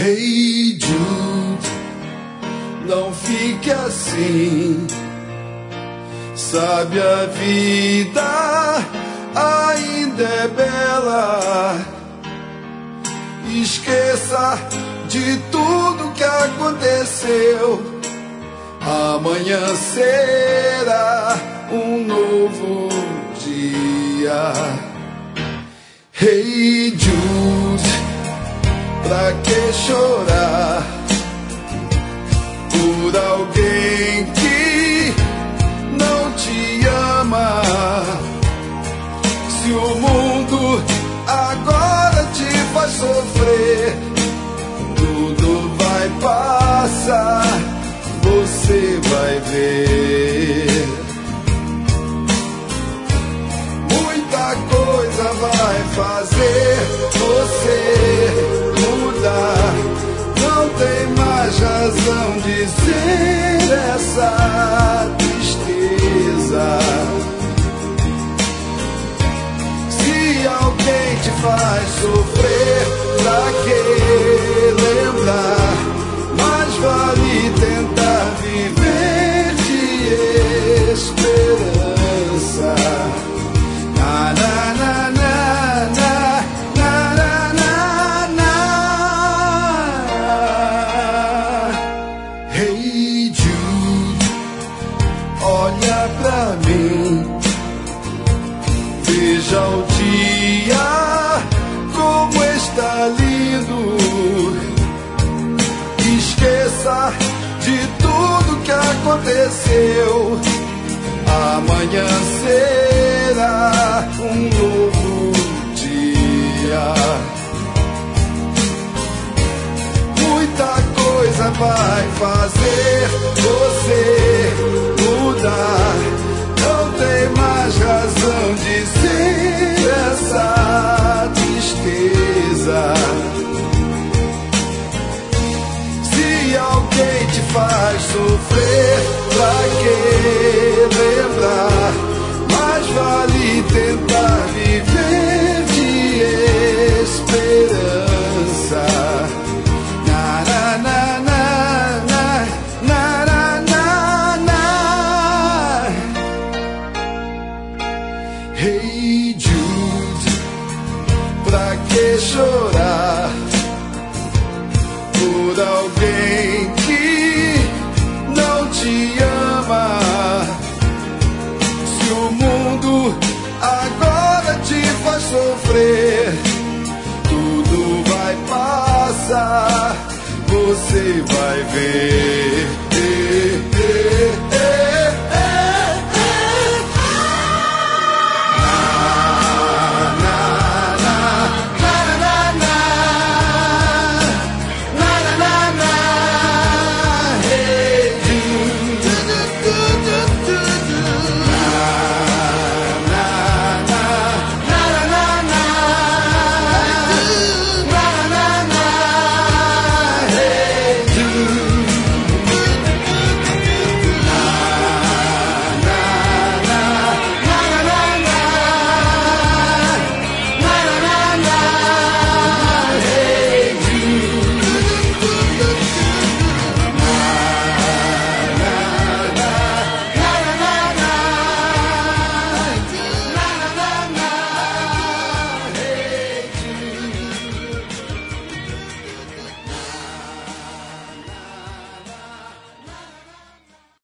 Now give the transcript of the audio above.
Hey Jude, não fique assim. Sabe, a vida ainda é bela. Esqueça de tudo que aconteceu. Amanhã será um novo dia. Hey Jude, pra que chorar por alguém que não te ama? Se o mundo agora te faz sofrer, tudo vai passar, você vai ver. Muita coisa vai fazer você mudar. Não tem mais razão de ser essa tristeza. Se alguém te faz sofrer, pra que lembrar? Mais vale tentar viver de esperança. Na, na, na, na, na, na, na, na, na. Hey Jude, olha pra mim, veja o dia como está lindo. Esqueça de tudo que aconteceu. Amanhã será um novo dia. Muita coisa vai fazer você mudar. Não tem mais razão de ser essa tristeza. Se alguém te faz sofrer, pra que lembrar? Mais vale tentar viver de esperança. Na, na, na, na, na, na, na, na. Hey Jude, pra que chorar por alguém que não te ama? Se o mundo agora te faz sofrer, tudo vai passar, você vai ver.